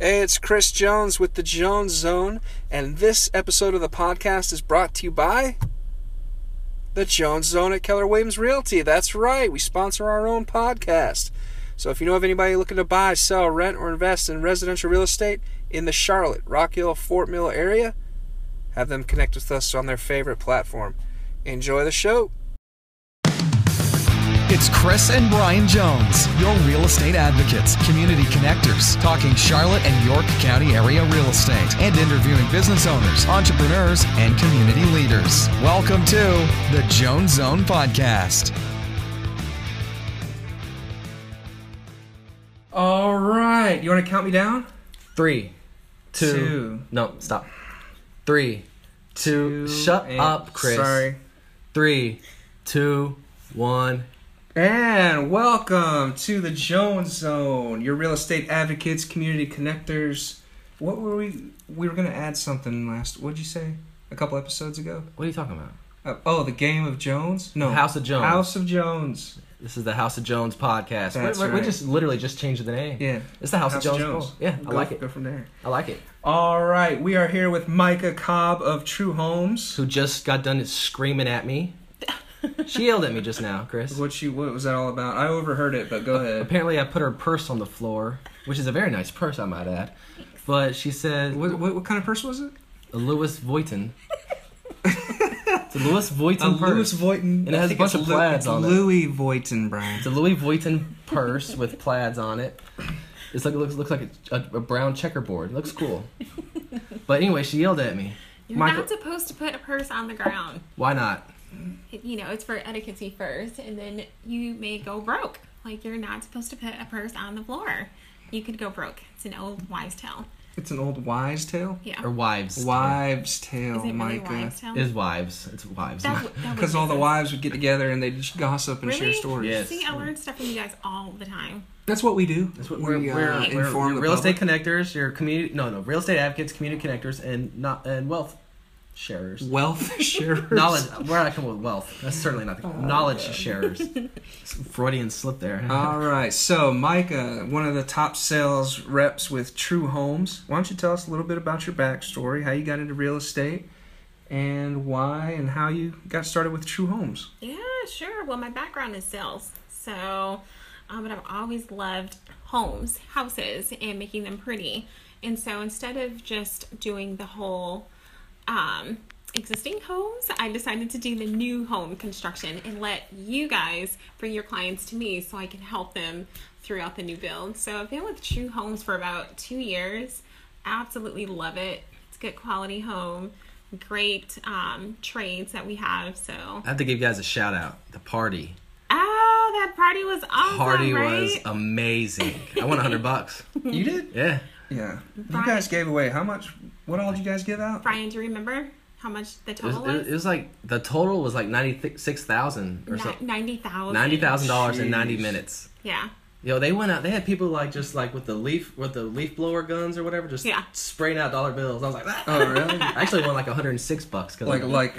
Hey, it's Chris Jones with the Jones Zone, and this episode of the podcast is brought to you by the Jones Zone at Keller Williams Realty. That's right, we sponsor our own podcast. So if you know of anybody looking to buy, sell, rent, or invest in residential real estate in the Charlotte, Rock Hill, Fort Mill area, have them connect with us on their favorite platform. Enjoy the show. It's Chris and Brian Jones, your real estate advocates, community connectors, talking Charlotte and York County area real estate, and interviewing business owners, entrepreneurs, and community leaders. Welcome to the Jones Zone Podcast. All right, you want to count me down? 3, 2. No, stop. 3, 2. Shut up, Chris. Sorry. 3, 2, 1. And welcome to the Jones Zone, your real estate advocates, community connectors. What were we? We were going to add something last. What did you say? A couple episodes ago? What are you talking about? The Game of Jones? No, House of Jones. House of Jones. This is the House of Jones podcast. That's We right. just literally just changed the name. Yeah, It's the House of Jones. Yeah, I like it. Go from there. I like it. All right, we are here with Micah Cobb of True Homes. Who just got done screaming at me. She yelled at me just now, Chris. What was that all about? I overheard it, but go ahead. Apparently I put her purse on the floor, which is a very nice purse, I might add. But she said... What kind of purse was it? A Louis Vuitton. It's a Louis Vuitton purse. Louis Vuitton. And it has a bunch of plaids on it. Louis Vuitton, Brian. It's a Louis Vuitton purse with plaids on it. It's like it looks like a brown checkerboard. It looks cool. But anyway, she yelled at me. You're not supposed to put a purse on the ground. Why not? It's for etiquette first, and then you may go broke. Like, you're not supposed to put a purse on the floor. You could go broke. It's an old wives' tale. It's an old wives' tale? Yeah. Or wives. Wives' tale, Is it really Micah. wives' tale? It's wives. It's wives. Because all the wives would get together and they'd just gossip and share stories. Yes. See, I learn stuff from you guys all the time. That's what we do. That's what we're inform the real estate public. connectors, your community real estate advocates, community connectors, and wealth sharers. Wealth sharers. Knowledge. Where I come with wealth. That's certainly not the knowledge sharers. Freudian slip there. All right. So, Micah, one of the top sales reps with True Homes. Why don't you tell us a little bit about your backstory, how you got into real estate, and why and how you got started with True Homes? Yeah, sure. Well, my background is sales. So, but I've always loved houses, and making them pretty. And so instead of just doing the whole existing homes, I decided to do the new home construction and let you guys bring your clients to me so I can help them throughout the new build. So I've been with True Homes for about 2 years. Absolutely love it. It's a good quality home, great trades that we have. So I have to give you guys a shout out. The party. Oh, that party was awesome. Party right? was amazing. I won $100. You did? Yeah. Yeah. Brian. You guys gave away how much? What all did you guys give out? Brian, do you remember how much the total was? It was like the total was like $96,000 or something. $90,000. $90,000 in 90 Jeez. minutes. Yeah. Yo, they went out. They had people with the leaf blower guns or whatever, just spraying out dollar bills. I was like, ah. Oh, really? I actually won like $106. Like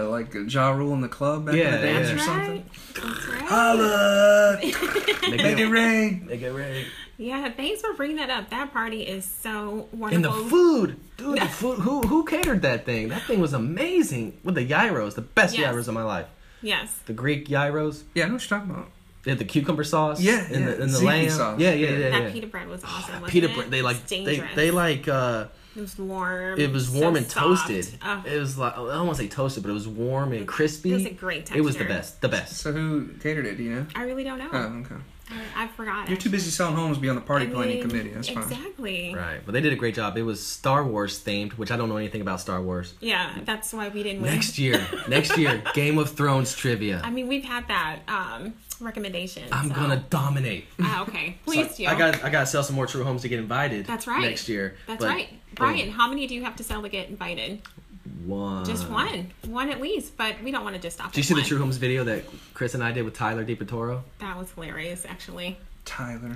Ja Rule in the club back in the days or That's something? That's right. Holla! Make it rain! Make it rain. Yeah, thanks for bringing that up. That party is so And wonderful. the food, dude. The food. Who catered that thing? That thing was amazing. With the gyros, the best Yes. gyros of my life. Yes. The Greek gyros. Yeah, I know what you're talking about. They had the cucumber sauce. Yeah, and the Ziti lamb sauce. Yeah, yeah. That pita bread was awesome. Wasn't Pita it? bread. It's dangerous. They like. It was warm. It was so warm and soft. toasted. Oh, It was like, I don't want to say toasted, but it was warm and crispy. It was a great texture. It was the best. The best. So who catered it, do you know? I really don't know. Oh, okay. I forgot. You're too busy selling homes to be on the party planning mean, committee. That's fine. Exactly. Right, but they did a great job. It was Star Wars themed, which I don't know anything about Star Wars. Yeah, that's why we didn't win. Next year, Game of Thrones trivia. I mean, we've had that recommendation. I'm so. gonna dominate. Okay, please do. I gotta sell some more True Homes to get invited. That's right. Next year. That's But, right. Brian, how many do you have to sell to get invited? One. Just one. One at least, but we don't want to just stop Did you at see the one. True Homes video that Chris and I did with Tyler DiPatoro? That was hilarious, actually. Tyler.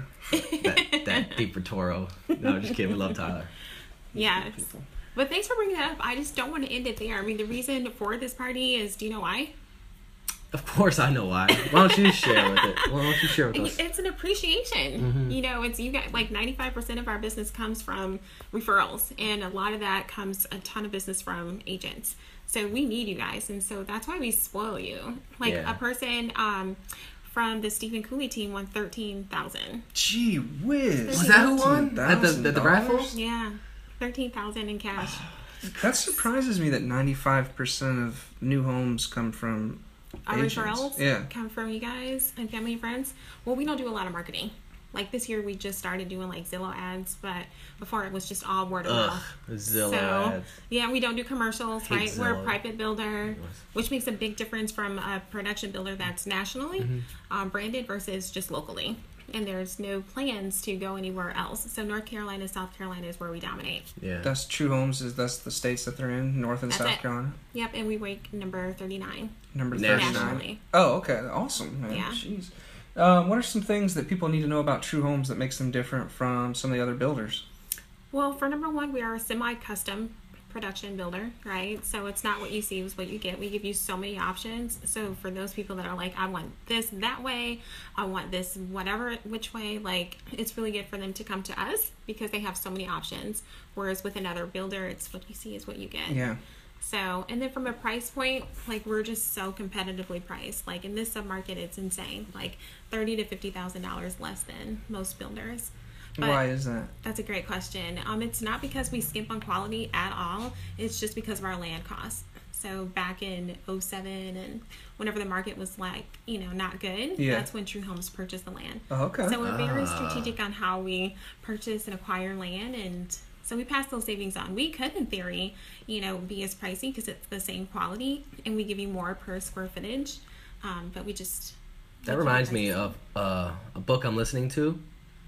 That DiPatoro. No, just kidding. We love Tyler. Yes. But thanks for bringing that up. I just don't want to end it there. I mean, the reason for this party is, do you know why? Of course, I know why. Why don't you share with it? Why don't you share with us? It's an appreciation. You know, it's you got like 95% of our business comes from referrals, and a lot of that comes a ton of business from agents. So we need you guys, and so that's why we spoil you. Like Yeah. a person from the Stephen Cooley team won $13,000. Gee whiz. Was that who won at the raffle? Yeah, $13,000 in cash. That surprises me that 95% of new homes come from Our agents. referrals Yeah. come from you guys and family and friends. Well, we don't do a lot of marketing. Like this year, we just started doing like Zillow ads, but before it was just all word of Ugh, mouth. Zillow So, ads. yeah, we don't do commercials, Hate right? We're a Zillow. private builder, which makes a big difference from a production builder that's nationally branded versus just locally. And there's no plans to go anywhere else. So North Carolina, South Carolina is where we dominate. Yeah. That's True Homes. That's the states that they're in, North and That's South it. Carolina. Yep, and we rank number 39 Number Nationally. 39. nationally. Oh, okay. Awesome, man. Yeah. Jeez. What are some things that people need to know about True Homes that makes them different from some of the other builders? Well, for number one, we are a semi-custom production builder, right? So it's not what you see is what you get. We give you so many options. So for those people that are like, I want this that way, I want this whatever which way, like it's really good for them to come to us because they have so many options. Whereas with another builder, it's what you see is what you get. Yeah. So, and then from a price point, like we're just so competitively priced. Like in this submarket, it's insane. Like $30,000 to $50,000 less than most builders. But Why is that? that's a great question. It's not because we skimp on quality at all. It's just because of our land costs. So back in 2007 and whenever the market was like, you know, not good, Yeah. that's when True Homes purchased the land. Oh, okay. So we're very strategic on how we purchase and acquire land, and so we pass those savings on. We could, in theory, you know, be as pricey because it's the same quality, and we give you more per square footage. But we just That reminds me of a book I'm listening to,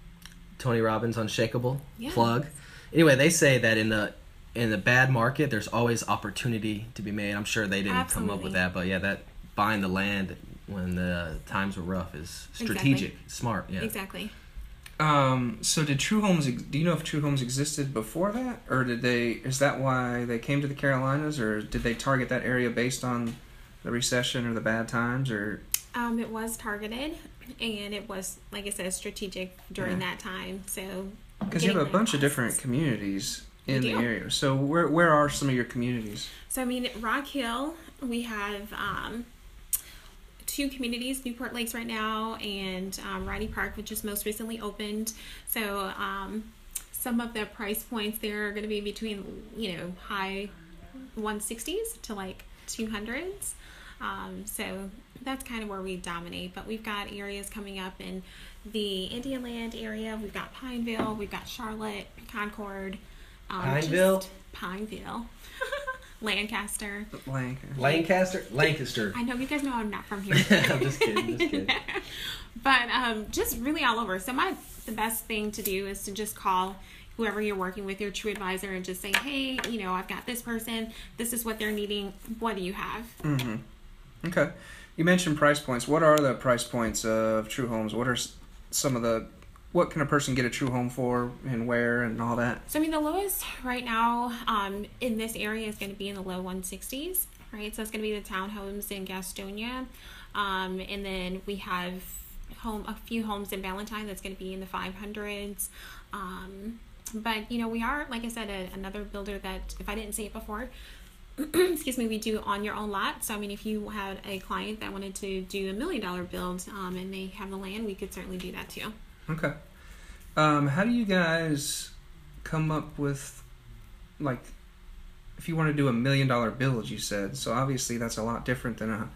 Tony Robbins' Unshakable. Yeah. Plug. Anyway, they say that in the bad market, there's always opportunity to be made. I'm sure they didn't come up Absolutely. with that, but yeah, that buying the land when the times were rough is strategic, smart. Yeah. exactly. So did True Homes? Do you know if True Homes existed before that, or did they? Is that why they came to the Carolinas, or did they target that area based on the recession or the bad times, or? It was targeted, and it was, like I said, strategic during that time. So Because you have a getting bunch of land different costs. communities in We the do. area. So where are some of your communities? So I mean, Rock Hill, we have 2 communities, Newport Lakes right now, and Riding Park, which is most recently opened. So some of the price points there are going to be between, you know, high 160s to like 200s. So that's kind of where we dominate. But we've got areas coming up in the Indian Land area. We've got Pineville. We've got Charlotte, Concord. Pineville? Pineville. Lancaster. Lancaster. I know you guys know I'm not from here. I'm just kidding. But just really all over. So the best thing to do is to just call whoever you're working with, your True Advisor, and just say, hey, you know, I've got this person. This is what they're needing. What do you have? Mm-hmm. Okay. You mentioned price points. What are the price points of True Homes? What are some of the... What can a person get a True Home for, and where, and all that? So I mean, the lowest right now in this area is going to be in the low 160s, right? So it's going to be the townhomes in Gastonia, and then we have a few homes in Valentine that's going to be in the 500s. But you know, we are, like I said, another builder that, if I didn't say it before, excuse me, we do on your own lot. So I mean, if you had a client that wanted to do $1 million build and they have the land, we could certainly do that too. Okay. How do you guys come up with, like, if you want to do $1 million build, you said, so obviously that's a lot different than a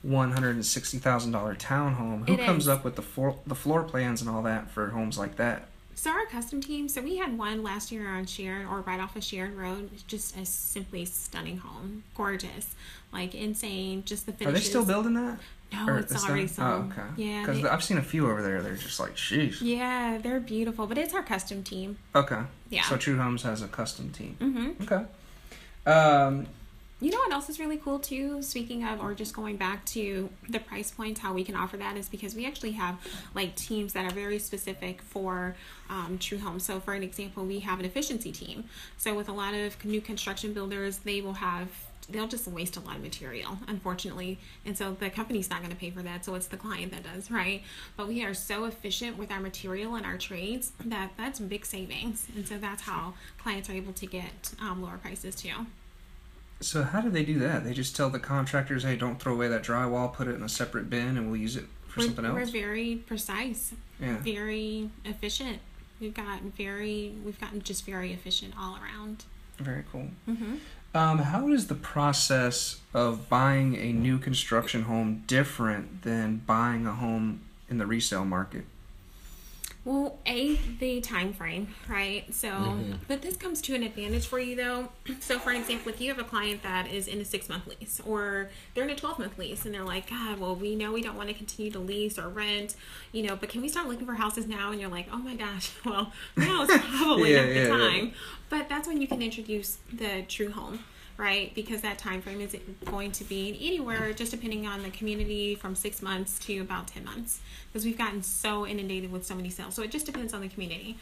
$160,000 townhome. Who It comes is. up with the floor plans and all that for homes like that? So our custom team, so we had one last year on Sharon, or right off of Sharon Road. It's just a simply stunning home. Gorgeous. Like insane. Just the Are finishes. they still building that? No, Or it's is already that- sold. Oh, okay. Yeah. Because I've seen a few over there. They're just like, sheesh. Yeah, they're beautiful. But it's our custom team. Okay. Yeah. So True Homes has a custom team. Mm-hmm. Okay. You know what else is really cool too, speaking of, or just going back to the price points, how we can offer that is because we actually have like teams that are very specific for True Homes. So for an example, we have an efficiency team. So with a lot of new construction builders, they will have they'll just waste a lot of material, unfortunately. And so the company's not going to pay for that, so it's the client that does, right? But we are so efficient with our material and our trades that's big savings. And so that's how clients are able to get lower prices too. So how do they do that? They just tell the contractors, hey, don't throw away that drywall, put it in a separate bin, and we'll use it for something else? We're very precise, very efficient. We've gotten just very efficient all around. Very cool. Mm-hmm. How is the process of buying a new construction home different than buying a home in the resale market? Well, the time frame, right? So, but this comes to an advantage for you though. So for an example, if you have a client that is in a 6-month lease or they're in a 12-month lease and they're like, God, well, we know we don't want to continue to lease or rent, but can we start looking for houses now? And you're like, oh my gosh, well, now is probably not the time. Yeah. But that's when you can introduce the True Home. Right, because that time frame is going to be anywhere, just depending on the community, from 6 months to about 10 months, because we've gotten so inundated with so many sales. So it just depends on the community.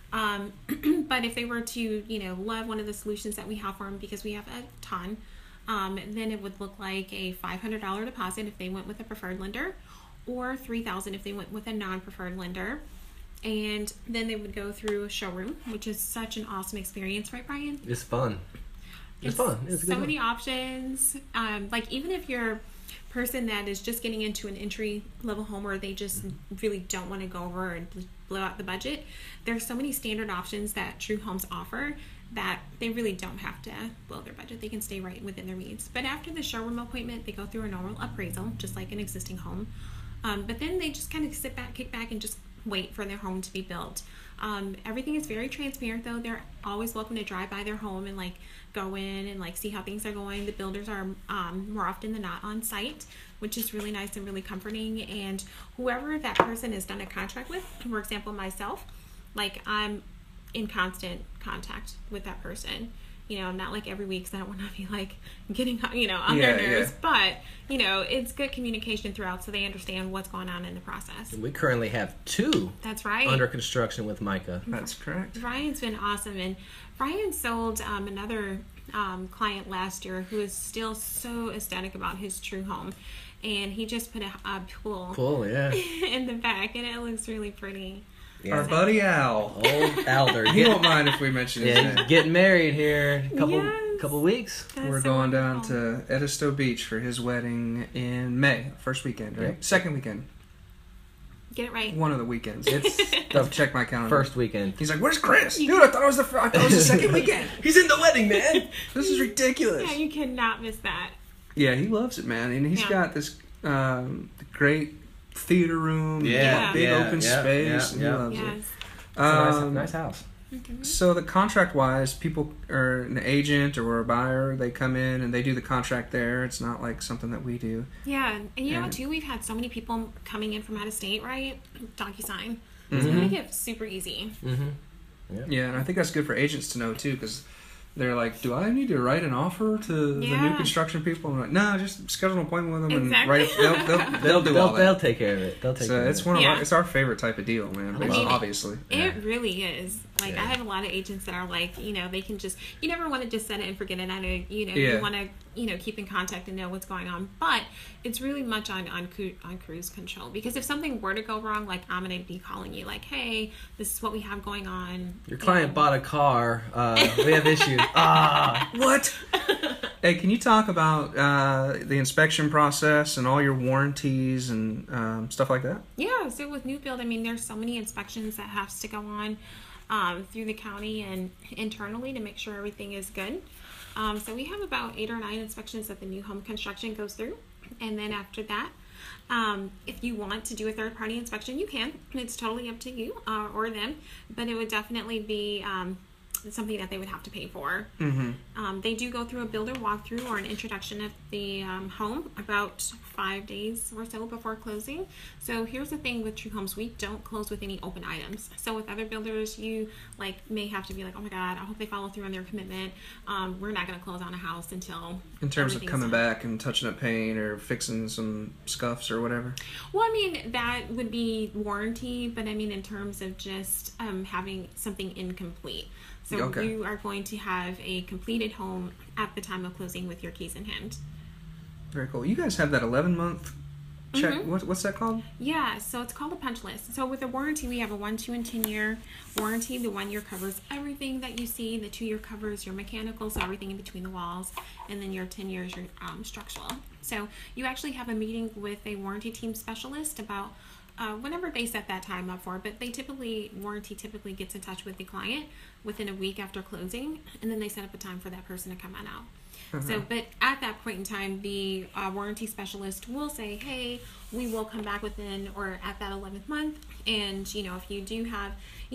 But if they were to, love one of the solutions that we have for them, because we have a ton, then it would look like a $500 deposit if they went with a preferred lender, or $3,000 if they went with a non-preferred lender. And then they would go through a showroom, which is such an awesome experience, right, Brian? It's fun. It's fun. It's so many options. Like even if you're a person that is just getting into an entry level home, or they just really don't want to go over and blow out the budget, there's so many standard options that True Homes offer that they really don't have to blow their budget. They can stay right within their means. But after the showroom appointment, they go through a normal appraisal, just like an existing home. But then they just kind of kick back and just wait for their home to be built. Everything is very transparent though. They're always welcome to drive by their home and go in and see how things are going. The builders are more often than not on site, which is really nice and really comforting. And whoever that person has done a contract with, for example myself, I'm in constant contact with that person. Not every week, because I don't want to be getting on their nerves. But it's good communication throughout, so they understand what's going on in the process. We currently have 2. That's right. Under construction with Micah. That's correct. Brian's been awesome, and Brian sold another client last year who is still so ecstatic about his True Home, and he just put a pool in the back, and it looks really pretty. Yeah. Our buddy Al. Old Alder. He won't mind if we mention his name. Getting married here in a couple weeks. We're going down to Edisto Beach for his wedding in May. First weekend, right? Yep. Second weekend. Get it right. One of the weekends. I'll check my calendar. First weekend. He's like, "Where's Chris? Dude, I thought it was the second weekend. He's in the wedding, man. This is ridiculous." Yeah, you cannot miss that. Yeah, he loves it, man, and he's got this great theater room, big open space. And he loves it. It's a nice house. Mm-hmm. So the contract-wise, people are an agent or a buyer. They come in and they do the contract there. It's not like something that we do. Yeah, and you know what, too? We've had so many people coming in from out of state, right? DocuSign. So we make it super easy. Mm-hmm. Yeah, and I think that's good for agents to know, too, because they're like, do I need to write an offer to the new construction people? I'm like, no, just schedule an appointment with them and write it. They'll do all that. They'll take care of it. It's our favorite type of deal, man. Obviously. It really is. I have a lot of agents that are they can just, you never want to just set it and forget it. I know, you want to, keep in contact and know what's going on. But it's really much on cruise control. Because if something were to go wrong, I'm going to be calling you hey, this is what we have going on. Your client bought a car. We have issues. What? Hey, can you talk about the inspection process and all your warranties and stuff like that? Yeah, so with new build, there's so many inspections that has to go on through the county and internally to make sure everything is good. So we have about 8 or 9 inspections that the new home construction goes through. And then after that, if you want to do a third-party inspection, you can. It's totally up to you or them, but it would definitely be something that they would have to pay for. Mm-hmm. They do go through a builder walkthrough or an introduction of the home about 5 days or so before closing. So here's the thing with True Homes, we don't close with any open items. So with other builders, you may have to be oh my God, I hope they follow through on their commitment. We're not going to close on a house until in terms of coming back and touching up paint or fixing some scuffs or whatever. Well, that would be warranty, but in terms of just having something incomplete. So Okay. you are going to have a completed home at the time of closing with your keys in hand. Very cool. You guys have that 11-month check. Mhm. What's that called? Yeah, so it's called a punch list. So with a warranty, we have a 1, 2, and 10-year warranty. The 1 year covers everything that you see. The 2 year covers your mechanical, so everything in between the walls. And then your 10 years, your structural. So you actually have a meeting with a warranty team specialist about whenever they set that time up for. But warranty typically gets in touch with the client within a week after closing, and then they set up a time for that person to come on out. So, but at that point in time, the warranty specialist will say, hey, we will come back within or at that 11th month. And, if you do have,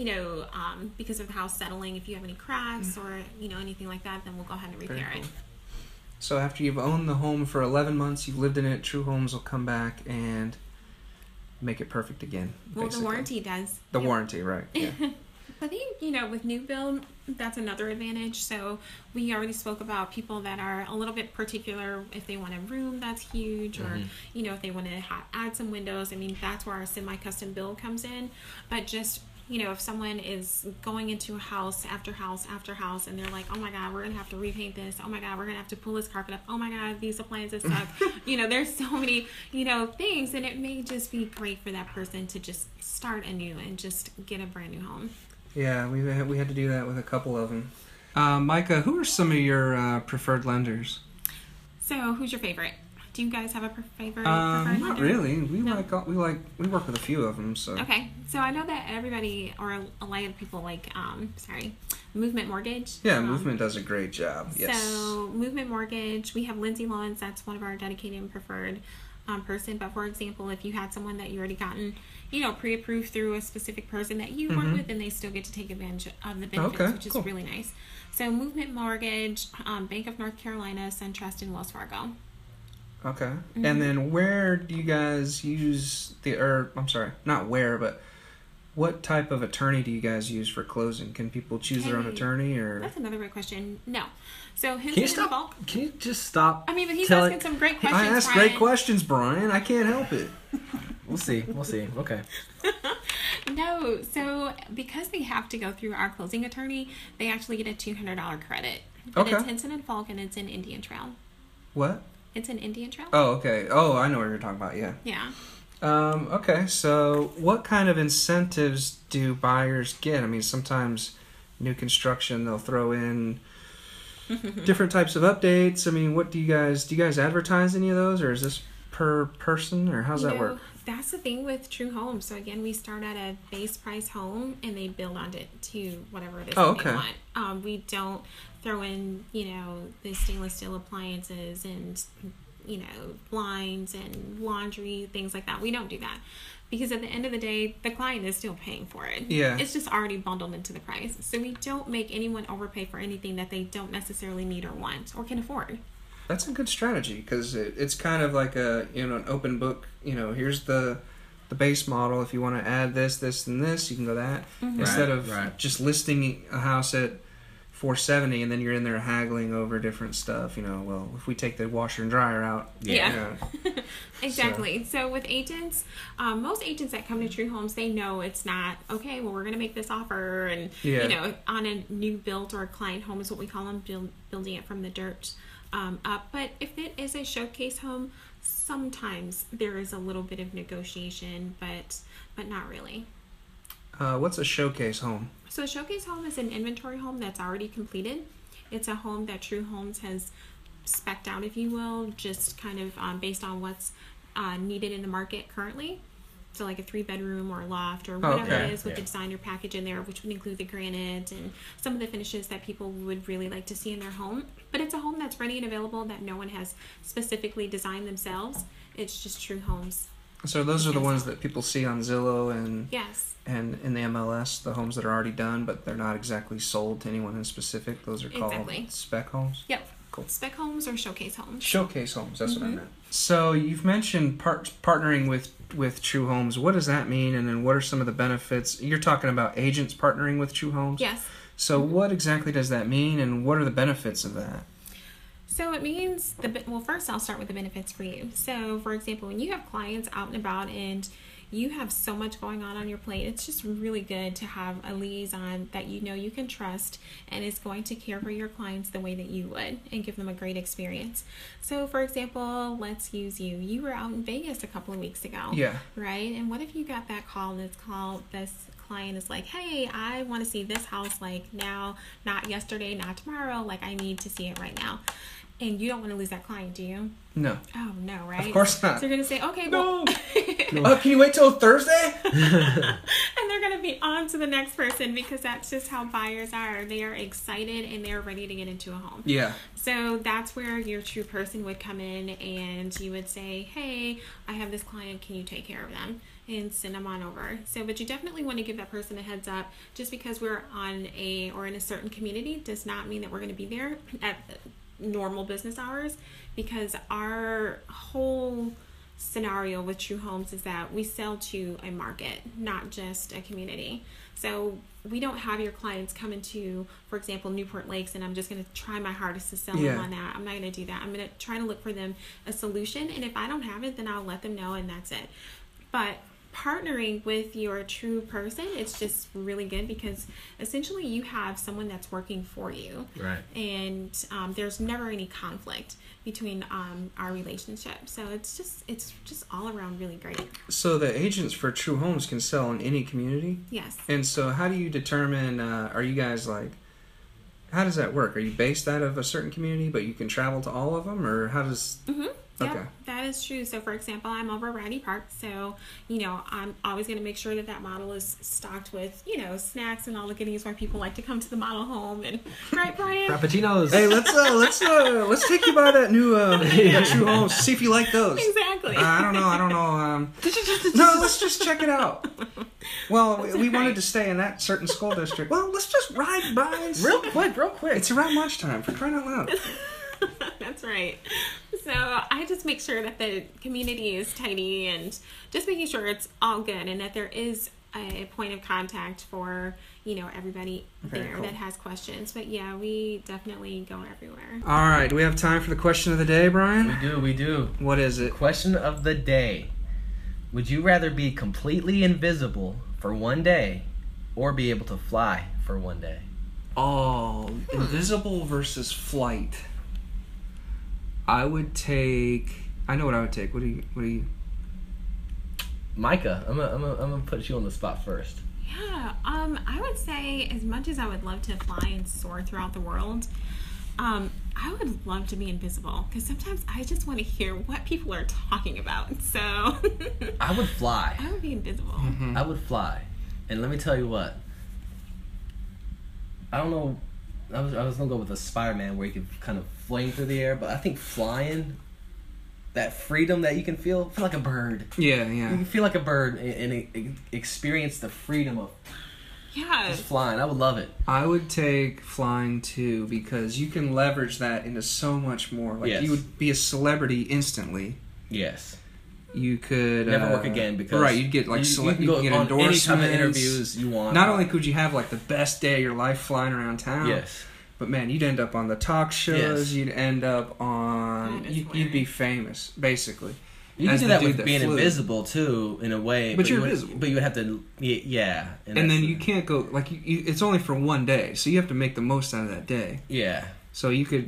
because of the house settling, if you have any cracks or, anything like that, then we'll go ahead and repair Very it. cool. So after you've owned the home for 11 months, you've lived in it, True Homes will come back and make it perfect again. Well, basically. the warranty does. The Yep. warranty, right. Yeah. I think, with new build, that's another advantage. So we already spoke about people that are a little bit particular if they want a room that's huge or, if they want to add some windows. I mean, that's where our semi-custom build comes in. But just, if someone is going into house after house after house and they're like, oh my God, we're going to have to repaint this. Oh my God, we're going to have to pull this carpet up. Oh my God, these appliances suck. There's so many, things. And it may just be great for that person to just start anew and just get a brand new home. Yeah, we had to do that with a couple of them. Micah, who are some of your preferred lenders? So, who's your favorite? Do you guys have a favorite Not lender? really. We No? we work with a few of them. So Okay, so I know that everybody or a lot of people like Movement Mortgage. yeah, Movement does a great job. Yes. So Movement Mortgage, we have Lindsay Lawrence. That's one of our dedicated and preferred person. But for example, if you had someone that you already gotten, pre-approved through a specific person that you work with, then they still get to take advantage of the benefits, Okay, which is cool. really nice. So Movement Mortgage, Bank of North Carolina, SunTrust, and Wells Fargo. Okay. And then where do you guys use but what type of attorney do you guys use for closing? Can people choose their own Hey, attorney or? That's another great question. No. So who's Can you in stop? fault? Can you just stop? I mean, but he's telling- asking some great questions. I ask Brian. great questions, Brian. I can't help it. We'll see. Okay. No, so because they have to go through our closing attorney, they actually get a $200 credit. But Okay. it's Henson and Falk, and it's in Indian Trail. What? It's in Indian Trail. Oh, okay. Oh, I know what you're talking about. Yeah. Yeah. Okay. So, what kind of incentives do buyers get? I mean, sometimes new construction they'll throw in different types of updates. I mean, what do you guys advertise any of those, or is this per person, or how's that work? That's the thing with True Homes. So again, we start at a base price home, and they build on it to whatever it is Oh, that they okay. want. We don't throw in, the stainless steel appliances and, blinds and laundry, things like that. We don't do that. Because at the end of the day, the client is still paying for it. Yeah. It's just already bundled into the price. So we don't make anyone overpay for anything that they don't necessarily need or want or can afford. That's a good strategy because it's kind of like an open book. Here's the base model. If you want to add this, and this, you can go that. Instead of just listing a house at $470 and then you're in there haggling over different stuff. Well, if we take the washer and dryer out, Yeah. Exactly. So with agents, most agents that come to True Homes, they know it's not, okay, well, we're going to make this offer. And, on a new build or a client home is what we call them, building it from the dirt up. But if it is a showcase home, sometimes there is a little bit of negotiation, but not really. What's a showcase home? So a showcase home is an inventory home that's already completed. It's a home that True Homes has spec'd out, if you will, just kind of based on what's needed in the market currently. So like a 3-bedroom or a loft or whatever Okay. it is with the designer package in there, which would include the granite and some of the finishes that people would really like to see in their home. But it's a home that's ready and available that no one has specifically designed themselves. It's just True Homes. So those are the ones that people see on Zillow and Yes. and in the MLS, the homes that are already done, but they're not exactly sold to anyone in specific. Those are called Exactly. spec homes. Yep. Cool. Spec homes or showcase homes. Showcase homes. That's what I meant. So you've mentioned partnering with True Homes. What does that mean? And then what are some of the benefits? You're talking about agents partnering with True Homes. Yes. So what exactly does that mean, and what are the benefits of that? So it means well, first I'll start with the benefits for you. So for example, when you have clients out and about and you have so much going on your plate. It's just really good to have a liaison that you know you can trust and is going to care for your clients the way that you would and give them a great experience. So for example, let's use you. You were out in Vegas a couple of weeks ago. Yeah. Right? And what if you got that call and this client is like, hey, I want to see this house like now, not yesterday, not tomorrow. Like, I need to see it right now. And you don't want to lose that client, do you? No. Oh, no, right? Of course not. So you're going to say, okay, well... No. Can you wait till Thursday? And they're going to be on to the next person because that's just how buyers are. They are excited and they're ready to get into a home. Yeah. So that's where your true person would come in and you would say, hey, I have this client. Can you take care of them? And send them on over. So, but you definitely want to give that person a heads up. Just because we're in a certain community does not mean that we're going to be there at normal business hours, because our whole scenario with True Homes is that we sell to a market, not just a community. So we don't have your clients come into, for example, Newport Lakes, and I'm just going to try my hardest to sell them on that. I'm not going to do that. I'm going to try to look for them a solution, and if I don't have it, then I'll let them know, and that's it. But partnering with your true person, it's just really good because essentially you have someone that's working for you, Right. And there's never any conflict between our relationship. So it's just all around really great. So the agents for True Homes can sell in any community? Yes. And so how do you determine, are you guys like, how does that work? Are you based out of a certain community, but you can travel to all of them, or how does... Mm-hmm. Okay. Yeah, that is true. So, for example, I'm over at Riding Park, so, I'm always going to make sure that model is stocked with, snacks and all the goodies why people like to come to the model home. And right, Brian? Frappuccinos. Hey, let's take you by that new that True Homes, see if you like those. Exactly. I don't know. No, let's just check it out. Well, we wanted to stay in that certain school district. Well, let's just ride by. Real quick. It's around lunchtime, for crying out loud. That's right. So I just make sure that the community is tidy and just making sure it's all good and that there is a point of contact for, everybody Very there cool. that has questions. But yeah, we definitely go everywhere. All right, do we have time for the question of the day, Brian? We do. What is it? Question of the day. Would you rather be completely invisible for one day or be able to fly for one day? Oh, invisible versus flight. I know what I would take. What do you? Micah, I'm gonna put you on the spot first. Yeah, I would say as much as I would love to fly and soar throughout the world, I would love to be invisible because sometimes I just want to hear what people are talking about. So I would fly. I would be invisible. Mm-hmm. I would fly. And let me tell you what. I don't know. I was gonna go with a Spider-Man where you could kind of fling through the air, but I think flying, that freedom that you can feel like a bird. Yeah. You can feel like a bird and experience the freedom of Yeah. just flying. I would love it. I would take flying too because you can leverage that into so much more. Like Yes. you would be a celebrity instantly. Yes. You could Never work again because right. You'd get like you you can go can get on endorsements. any type of interviews you want. Not only could you have like the best day of your life flying around town. Yes. But man, you'd end up on the talk shows. Yes. You'd end up on. That is You'd be hilarious. famous, basically. You can as do the that dude with that being flew. invisible too, in a way. But you're you would- invisible. But you would have to, yeah. And that's then the- you can't go like it's only for one day, so you have to make the most out of that day. Yeah. So you could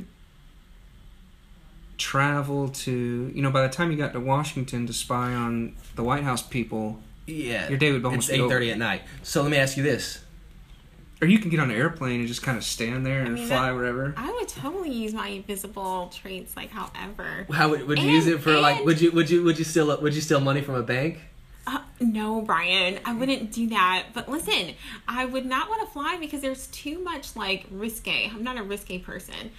travel to, by the time you got to Washington to spy on the White House people, Yeah. your day would almost It's be 8:30 over. at night. So let me ask you this: Or you can get on an airplane and just kind of stand there and fly wherever. I would totally use my invisible traits, like however. How would you And- use it for? Like, and- would you steal money from a bank? No, Brian, I wouldn't do that. But listen, I would not want to fly because there's too much risque. I'm not a risque person.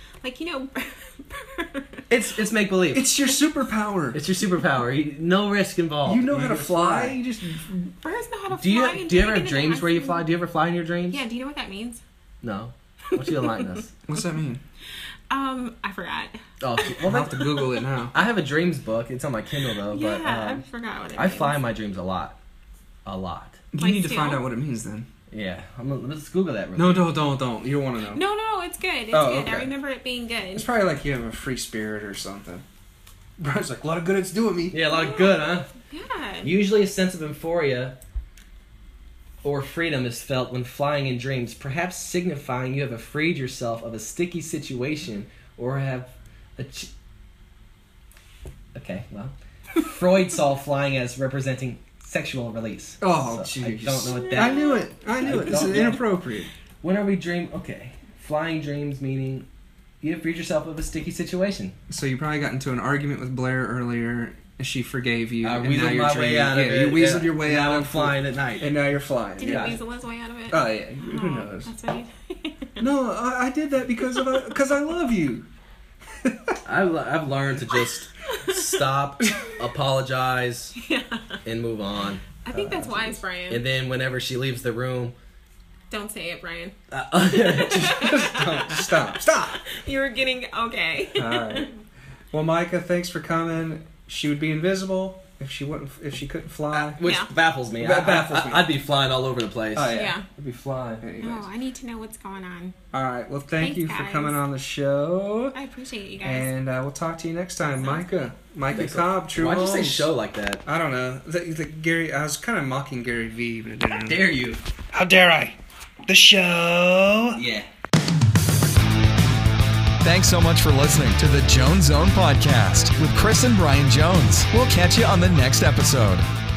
It's make believe. It's your superpower. It's your superpower. No risk involved. You know how to fly. You just First, know how to fly. Do you and ever take have it dreams and where you ask fly? them- Do you ever fly in your dreams? Yeah. Do you know what that means? No. What you enlighten us? what's that mean? I forgot. Oh, I'll well, have to Google it now. I have a dreams book. It's on my Kindle though. Yeah, But I forgot what it I means. fly in my dreams a lot. You Like need to find steal? out what it means then. Yeah. Let's Google that. Real No, quick. don't. You don't want to know. No, it's good. It's Oh, good. I okay. remember it being good. It's probably like you have a free spirit or something. Brian's like, a lot of good it's doing me. Yeah, a lot of good, huh? Yeah. Usually a sense of euphoria or freedom is felt when flying in dreams, perhaps signifying you have freed yourself of a sticky situation or have Okay, well, Freud saw flying as representing sexual release. Oh, So jeez. I don't know what that... I knew it. This is don't know. inappropriate. Whenever we dream... Okay. Flying dreams meaning you have freed yourself of a sticky situation. So you probably got into an argument with Blair earlier, and she forgave you. I and now weaseled you're my dreaming. way out of it. You weaseled your way now out I'm of flying at night. And now you're flying. Did Yeah. he weasel his way out of it? Oh, yeah. Who knows? That's what No, I did that because I love you. I've learned to just stop, apologize, Yeah. and move on. I think that's wise, Brian. And then whenever she leaves the room... Don't say it, Brian. Stop. You were getting okay. All right. Well, Micah, thanks for coming. She would be invisible if she couldn't fly. Which Yeah. baffles me. That baffles me. I'd be flying all over the place. Oh, yeah. Yeah. I'd be flying. Anyways. Oh, I need to know what's going on. All right. Well, thank Thanks, you for guys. coming on the show. I appreciate you guys. And we'll talk to you next time. Sounds Micah Cobb, True Why'd you say Homes. show like that? I don't know. The Gary. I was kind of mocking Gary Vee, but it didn't. Dare you? How dare I? The show. Yeah. Thanks so much for listening to the Jones Zone Podcast with Chris and Brian Jones. We'll catch you on the next episode.